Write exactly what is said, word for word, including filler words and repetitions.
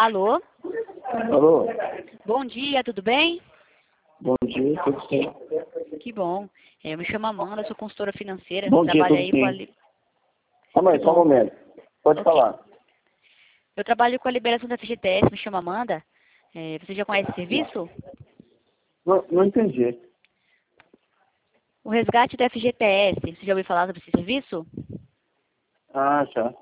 Alô? Alô? Bom dia, tudo bem? Bom dia, tudo bem? Que bom. É, eu me chamo Amanda, sou consultora financeira. Bom dia, trabalho tudo aí com a... bem? li- Calma aí, Que só um bom. momento. Pode Ok. falar. Eu trabalho com a liberação da F G T S, me chamo Amanda. É, você já conhece esse serviço? Não, não entendi. O resgate da F G T S, você já ouviu falar sobre esse serviço? Ah, já.